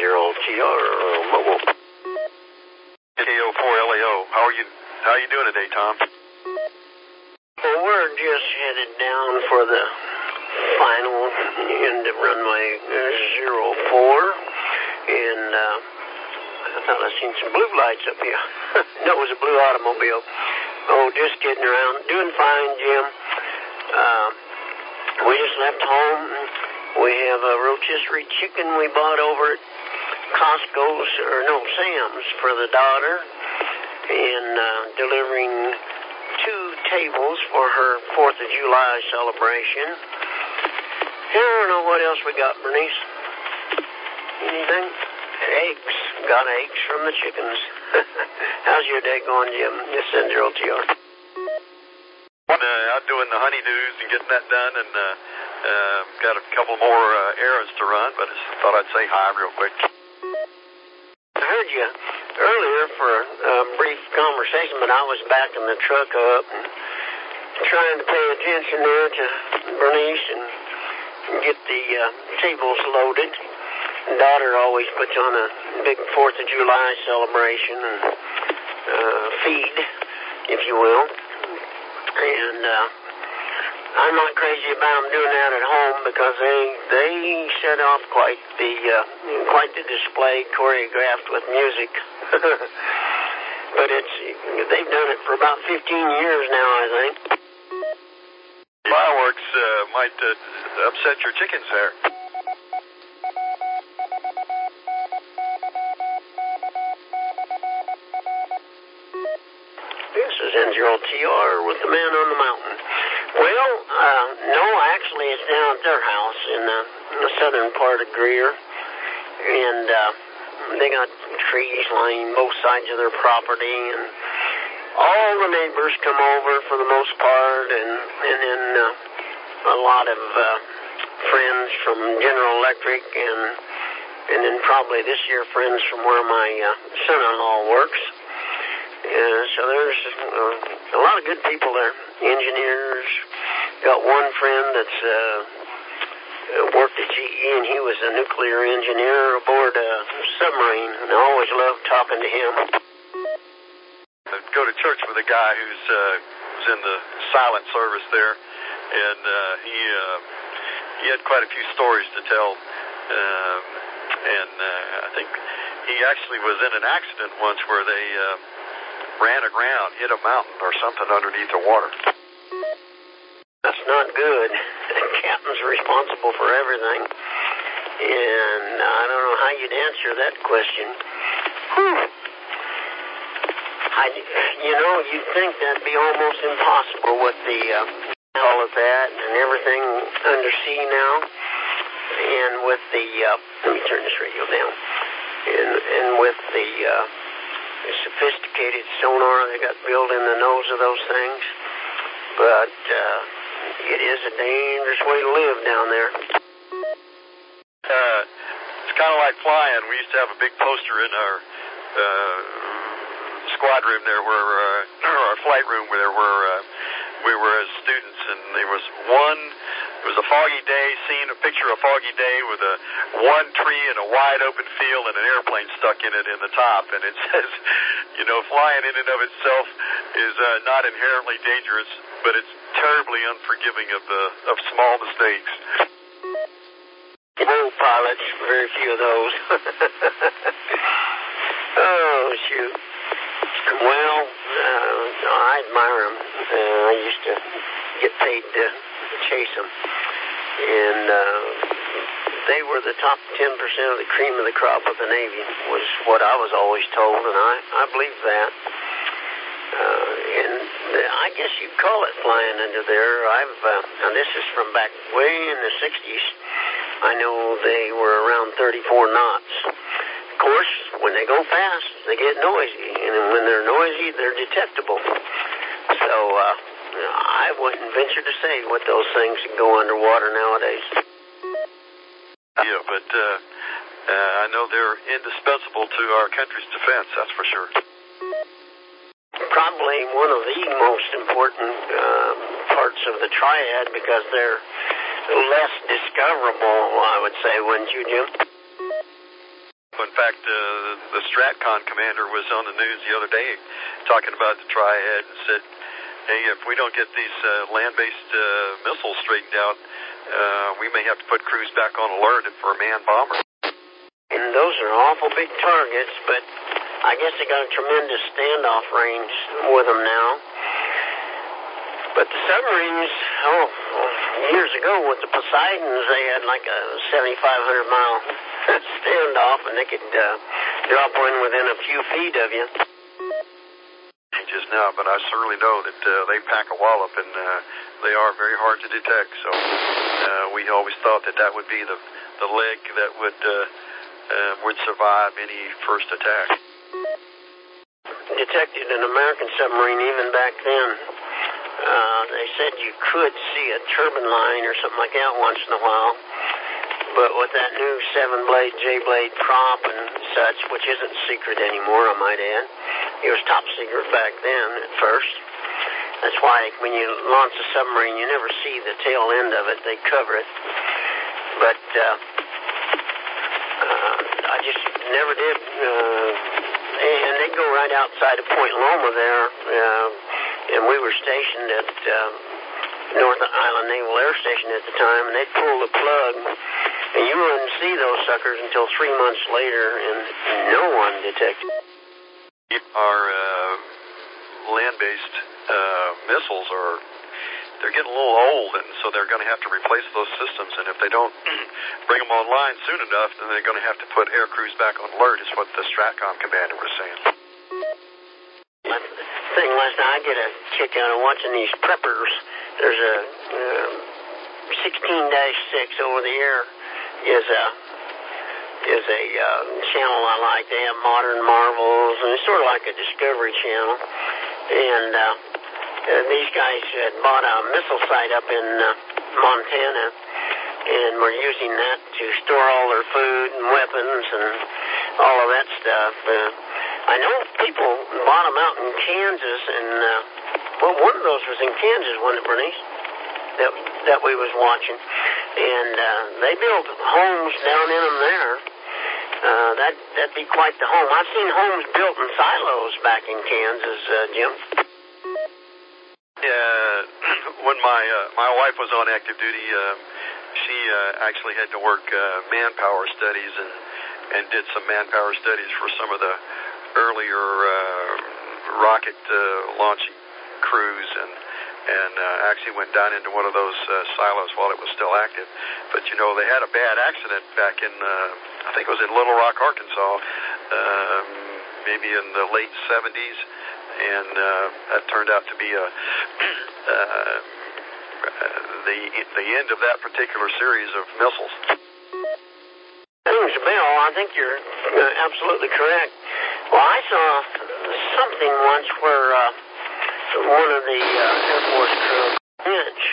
N0TR Mobile. KO4LAO. How are you doing today, Tom? Well, we're just headed down for the final end of runway 04, and I thought I seen some blue lights up here. No, it was a blue automobile. Oh, just getting around. Doing fine, Jim. We just left home. We have a rotisserie chicken we bought over at Sam's for the daughter, and delivering 2 tables for her 4th of July celebration. I don't know what else we got, Bernice. Anything? Eggs. Got eggs from the chickens. How's your day going, Jim? This is N0TR. Out doing the honeydews and getting that done, and got a couple more errands to run, but I just thought I'd say hi real quick. I heard you earlier for a brief conversation, but I was backing the truck up and trying to pay attention there to Bernice and get the tables loaded. Daughter always puts on a big 4th of July celebration and feed, if you will. And I'm not crazy about them doing that at home because they set off quite the display, choreographed with music. But they've done it for about 15 years now, I think. Fireworks might upset your chickens there. This is N0TR with the man on the mountain. Well, no, actually it's down at their house in the southern part of Greer. And they got trees lining both sides of their property, and all the neighbors come over for the most part, and then a lot of friends from General Electric, and then probably this year friends from where my son-in-law works. So there's a lot of good people there. Engineers. Got one friend that's worked at GE, and he was a nuclear engineer aboard a submarine, and I always loved talking to him. I go to church with a guy who's in the silent service there, and he had quite a few stories to tell, and I think he actually was in an accident once where they ran aground, hit a mountain or something underneath the water. That's not good. The captain's responsible for everything. And I don't know how you'd answer that question. You'd think that'd be almost impossible with all of that and everything under sea now. And with let me turn this radio down. And with the sophisticated sonar they got built in the nose of those things. But it is a dangerous way to live down there. It's kind of like flying. We used to have a big poster in our squad room there, where our flight room, where we were as students, and there was it was a foggy day, seeing a picture of a foggy day with one tree and a wide open field and an airplane stuck in it in the top, and it says, flying in and of itself is not inherently dangerous, but it's terribly unforgiving of small mistakes. Old pilots, very few of those. Oh, shoot. Well, I admire them. I used to get paid to chase them. And they were the top 10% of the cream of the crop of the Navy, was what I was always told, and I believe that. And I guess you'd call it flying under there. And this is from back way in the 60s. I know they were around 34 knots. Of course, when they go fast, they get noisy. And when they're noisy, they're detectable. So I wouldn't venture to say what those things can go underwater nowadays. Yeah, but I know they're indispensable to our country's defense, that's for sure. Probably one of the most important parts of the triad, because they're less discoverable, I would say, wouldn't you, Jim? In fact, the STRATCOM commander was on the news the other day talking about the Triad and said, hey, if we don't get these land-based missiles straightened out, we may have to put crews back on alert for a manned bomber. And those are awful big targets, but I guess they got a tremendous standoff range with them now. But the submarines, years ago with the Poseidons, they had like a 7,500-mile standoff, and they could drop one within a few feet of you. Just now, but I certainly know that they pack a wallop, and they are very hard to detect. So we always thought that would be the leg that would survive any first attack. Detected an American submarine even back then. They said you could see a turbine line or something like that once in a while. But with that new 7-blade, J-blade prop and such, which isn't secret anymore, I might add. It was top secret back then at first. That's why when you launch a submarine, you never see the tail end of it. They cover it. But I just never did. And they'd go right outside of Point Loma there. And we were stationed at North Island Naval Air Station at the time, and they'd pull the plug, and you wouldn't see those suckers until 3 months later, and no one detected. Our land-based missiles they're getting a little old, and so they're going to have to replace those systems, and if they don't bring them online soon enough, then they're going to have to put air crews back on alert, is what the STRATCOM commander was saying. Thing last night, I get a kick out of watching these preppers. There's a 16-6 over the air is a channel I like. They have modern marvels, and it's sort of like a Discovery Channel. And these guys had bought a missile site up in Montana, and were using that to store all their food and weapons and all of that stuff. I know people bought them out in Kansas, and one of those was in Kansas, wasn't it, Bernice? That we was watching, and they built homes down in them there. That'd be quite the home. I've seen homes built in silos back in Kansas, Jim. Yeah, when my wife was on active duty, she actually had to work manpower studies and did some manpower studies for some of the earlier rocket launching crews, and actually went down into one of those silos while it was still active. But, you know, they had a bad accident back in, I think it was in Little Rock, Arkansas, maybe in the late 70s, and that turned out to be the end of that particular series of missiles. Rings a bell. I think you're absolutely correct. Well, I saw something once where one of the Air Force crew bench.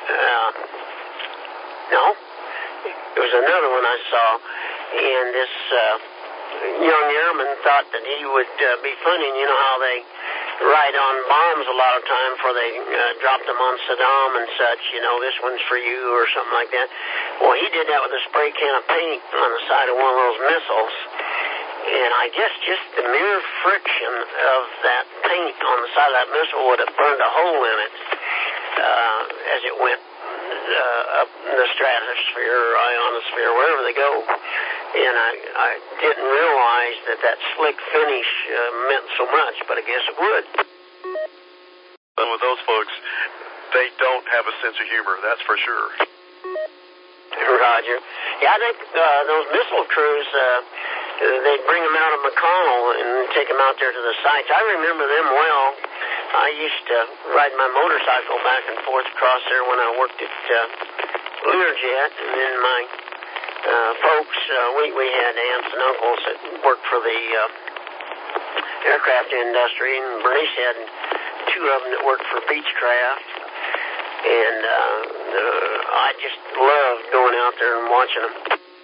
No, it was another one I saw, and this young airman thought that he would be funny. You know how they ride on bombs a lot of time before they dropped them on Saddam and such. You know, this one's for you or something like that. Well, he did that with a spray can of paint on the side of one of those missiles. And I guess just the mere friction of that paint on the side of that missile would have burned a hole in it as it went up in the stratosphere or ionosphere, wherever they go. And I didn't realize that slick finish meant so much, but I guess it would. And with those folks, they don't have a sense of humor, that's for sure. Roger. Yeah, I think those missile crews, they'd bring them out of McConnell and take them out there to the sites. I remember them well. I used to ride my motorcycle back and forth across there when I worked at Learjet, and then my folks, we had aunts and uncles that worked for the aircraft industry, and Bernice had two of them that worked for Beechcraft, and I just loved going out there and watching them.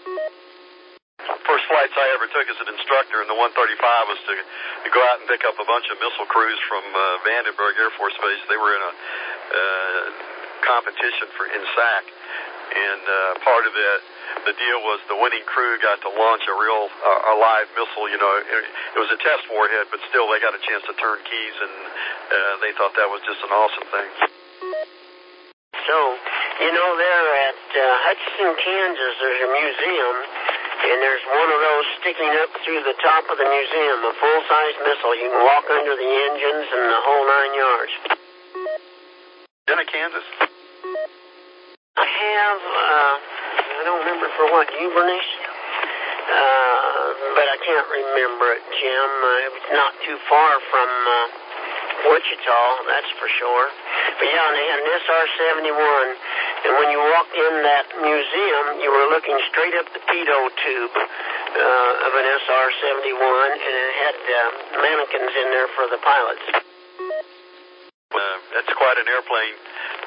First flights I ever took as an instructor in the 135 was to go out and pick up a bunch of missile crews from Vandenberg Air Force Base. They were in a competition for INSAC, and part of the deal was the winning crew got to launch a live missile. You know, it was a test warhead, but still they got a chance to turn keys, and they thought that was just an awesome thing. So, you know, there at Hutchinson, Kansas, there's a museum, and there's one of those sticking up through the top of the museum, a full-size missile. You can walk under the engines and the whole 9 yards. In Kansas? I have, I don't remember for what, you, Bernice? But I can't remember it, Jim. It's not too far from Wichita, that's for sure. But yeah, and they had an SR-71, and when you walked in that museum, you were looking straight up the pitot tube of an SR-71, and it had mannequins in there for the pilots. That's quite an airplane.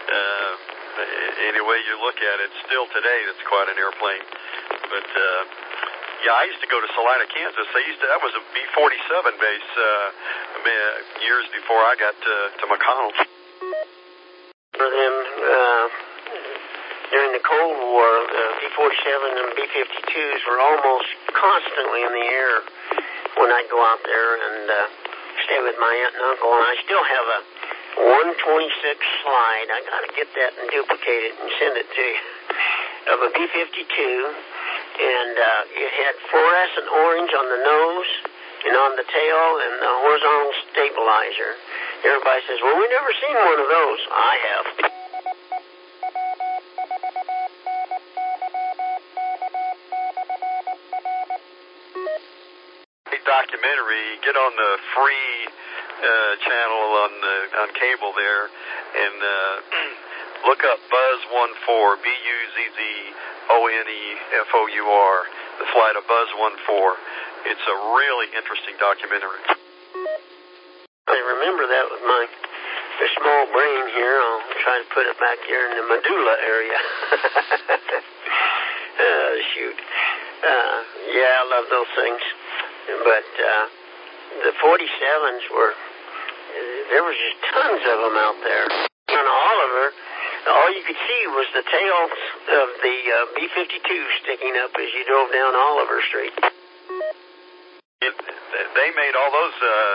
Any way you look at it, still today, that's quite an airplane. But yeah, I used to go to Salina, Kansas. That was a B-47 base years before I got to McConnell. For them, during the Cold War, B-47 and B-52s were almost constantly in the air when I'd go out there and stay with my aunt and uncle. And I still have a 126 slide. I got to get that and duplicate it and send it to you, of a B-52, and it had fluorescent orange on the nose and on the tail and the horizontal stabilizer. Everybody says, well, we've never seen one of those. I have. Documentary, get on the free channel on cable there, and look up Buzz 14, BUZZONEFOUR, the flight of Buzz 14. It's a really interesting documentary. I remember that with my small brain here. I'll try to put it back here in the medulla area. Shoot. Yeah, I love those things. But the 47s there was just tons of them out there. On Oliver, all you could see was the tails of the B-52 sticking up as you drove down Oliver Street. They made all those,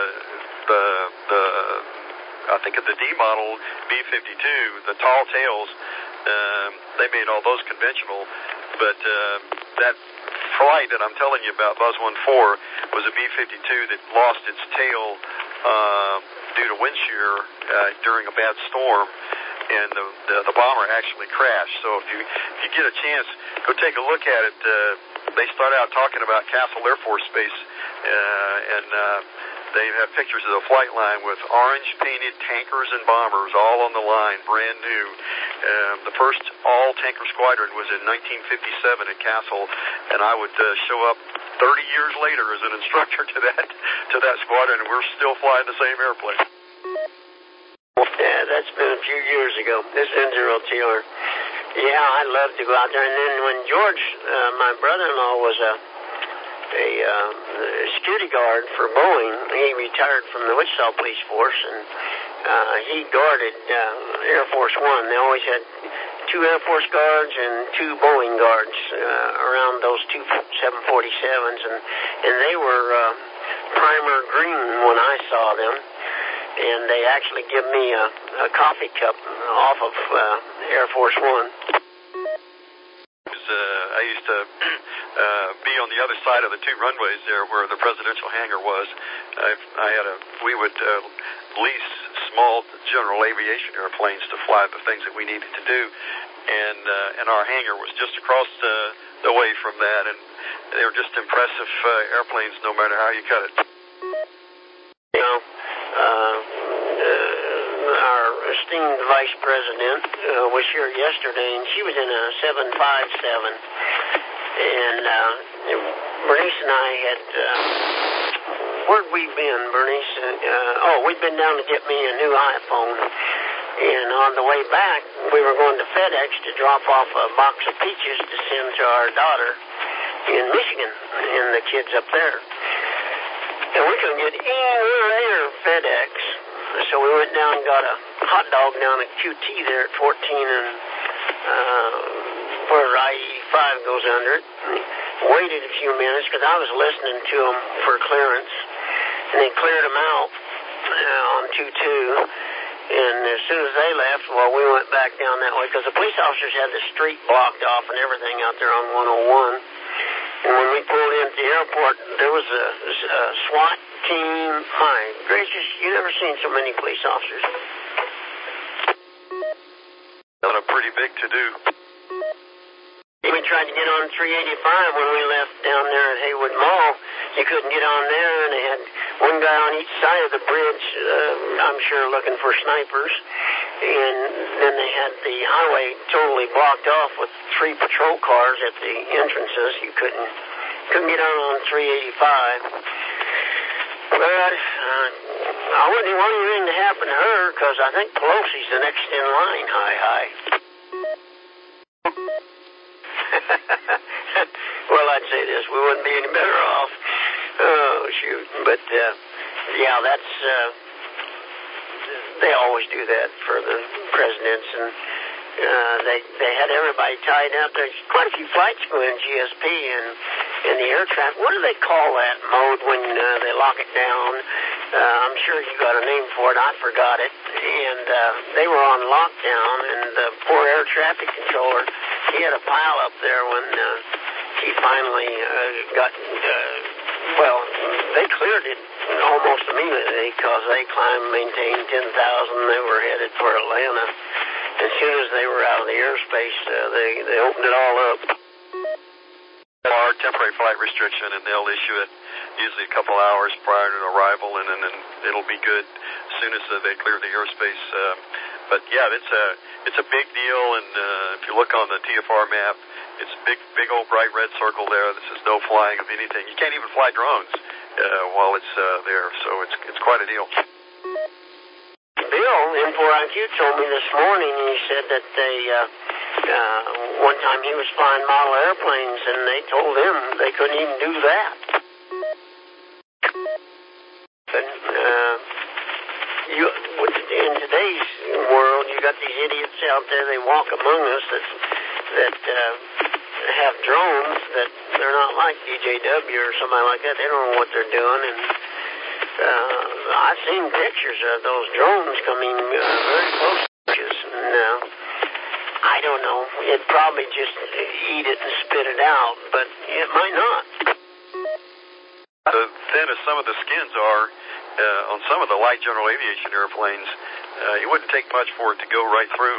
I think of the D model B-52, the tall tails, they made all those conventional, but that flight that I'm telling you about, Buzz 14, was a B-52 that lost its tail due to wind shear during a bad storm, and the bomber actually crashed. So if you get a chance, go take a look at it. They start out talking about Castle Air Force Base, and they have pictures of the flight line with orange-painted tankers and bombers all on the line, brand new. The first all-tanker squadron was in 1957 at Castle, and I would show up 30 years later as an instructor to that squadron, and we're still flying the same airplane. Yeah, that's been a few years ago. This is N0TR. Yeah, I'd love to go out there. And then when George, my brother-in-law, was a security guard for Boeing, he retired from the Wichita Police Force, and he guarded Air Force One. They always had 2 Air Force guards and 2 Boeing guards around those 2 747s, and they were primer green when I saw them, and they actually give me a coffee cup off of Air Force One. I used to be on the other side of the 2 runways there where the presidential hangar was. We would lease small general aviation airplanes to fly the things that we needed to do, and our hangar was just across the way from that, and they were just impressive airplanes no matter how you cut it. You know, our esteemed vice president was here yesterday, and she was in a 757, and Bernice and I had, where'd we been, Bernice? We'd been down to get me a new iPhone, and on the way back, we were going to FedEx to drop off a box of peaches to send to our daughter in Michigan, and the kids up there. And we couldn't get anywhere near FedEx, so we went down and got a hot dog down at QT there at 14 and where I-85 goes under it. Waited a few minutes because I was listening to them for clearance, and they cleared them out on 2-2. And as soon as they left, well, we went back down that way because the police officers had the street blocked off and everything out there on 101. And when we pulled into the airport, there was a SWAT team. My gracious, you never seen so many police officers. Done a pretty big to-do. We tried to get on 385 when we left down there at Haywood Mall. You couldn't get on there, and they had one guy on each side of the bridge, I'm sure looking for snipers. And then they had the highway totally blocked off with 3 patrol cars at the entrances. You couldn't get on 385. But I wouldn't want anything to happen to her because I think Pelosi's the next in line. Hi. Well, I'd say this: we wouldn't be any better off. Oh, shoot. But, yeah, that's... they always do that for the presidents, and they had everybody tied up. There's quite a few flights going GSP and the air traffic. What do they call that mode when they lock it down? I'm sure you got a name for it. I forgot it. And they were on lockdown, and the poor air traffic controller, he had a pile up there when he finally got... well, they cleared it almost immediately because they maintained 10,000. They were headed for Atlanta. As soon as they were out of the airspace, they opened it all up. Our temporary flight restriction, and they'll issue it usually a couple hours prior to arrival, and then it'll be good as soon as they clear the airspace. But yeah, it's a big deal, and if you look on the TFR map, it's a big old bright red circle there that says no flying of anything. You can't even fly drones while it's there, so it's quite a deal. Bill, M4IQ, told me this morning, he said that they, one time he was flying model airplanes, and they told him they couldn't even do that. But, in today's world, you got these idiots out there, they walk among us that have drones that they're not like DJW or somebody like that. They don't know what they're doing, and I've seen pictures of those drones coming very close to us, and I don't know. It'd probably just eat it and spit it out, but it might not. The thin as some of the skins are on some of the light general aviation airplanes, it wouldn't take much for it to go right through.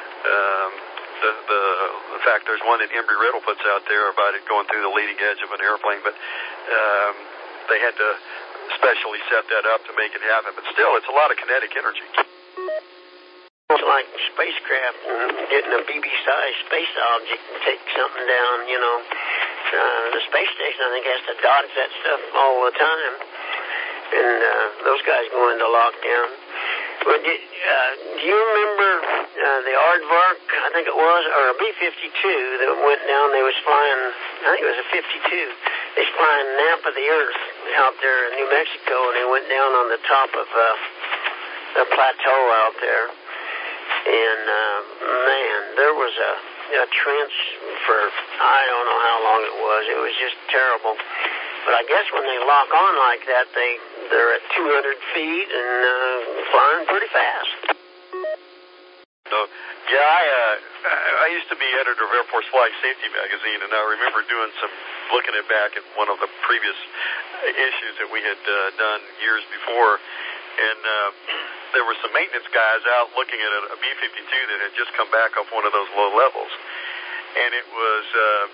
The fact there's one that Embry-Riddle puts out there about it going through the leading edge of an airplane, but they had to specially set that up to make it happen. But still, it's a lot of kinetic energy. It's like spacecraft and getting a BB-sized space object and take something down, you know. The space station, I think, has to dodge that stuff all the time. And those guys go into lockdown. But do you remember the Aardvark, I think it was, or a B-52 that went down? They was flying, I think it was a 52. They was flying Nap of the Earth out there in New Mexico, and they went down on the top of the plateau out there. And, man, there was a trench for, I don't know how long it was. It was just terrible. But I guess when they lock on like that, they're at 200 feet and flying pretty fast. So, yeah, I used to be editor of Air Force Flight Safety magazine, and I remember looking back at one of the previous issues that we had done years before, and there were some maintenance guys out looking at a B-52 that had just come back off one of those low levels, and it was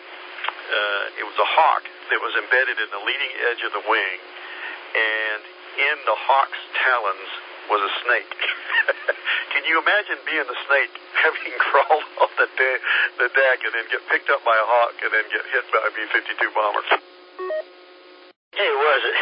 a hawk that was embedded in the leading edge of the wing, and in the hawk's talons was a snake. Can you imagine being the snake, having crawled off the deck and then get picked up by a hawk and then get hit by a B-52 bomber? Hey, was it?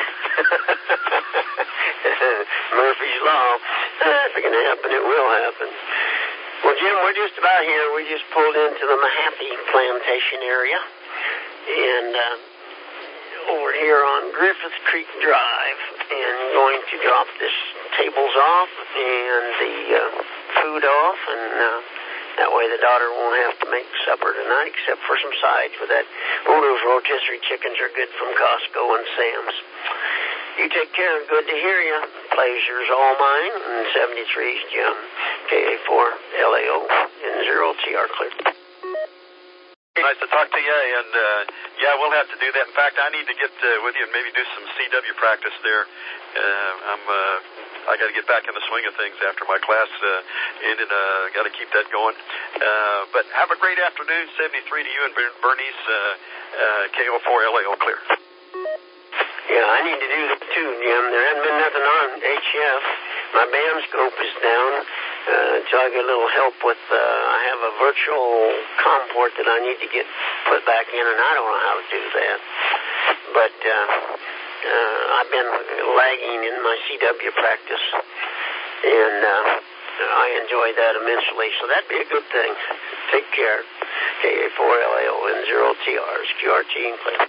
Murphy's Law. If it can happen, it will happen. Well, Jim, we're just about here. We just pulled into the Mahaffey Plantation area. And over here on Griffith Creek Drive, and going to drop this tables off and the food off, and that way the daughter won't have to make supper tonight except for some sides with that. Oh, those rotisserie chickens are good from Costco and Sam's. You take care. Good to hear you. Pleasure's all mine. And 73's Jim. KA4LAO and 0TR clear. Nice to talk to you, and yeah, we'll have to do that. In fact, I need to get with you and maybe do some CW practice there. I got to get back in the swing of things after my class ended. Got to keep that going. But have a great afternoon. 73 to you and Bernice. KO4LAO clear. Yeah, I need to do that too, Jim. There hasn't been nothing on HF. My band scope is down. So I get a little help with, I have a virtual COM port that I need to get put back in, and I don't know how to do that. But I've been lagging in my CW practice, and I enjoy that immensely. So that'd be a good thing. Take care. KA4LAO and 0TRs. QRT and clear.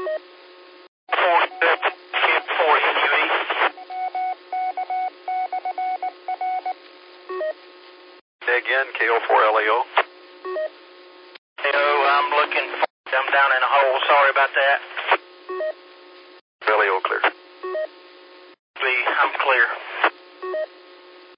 4 NUE. Again, KO4LAO. I'm looking. I'm down in a hole. Sorry about that. LAO clear. I'm clear.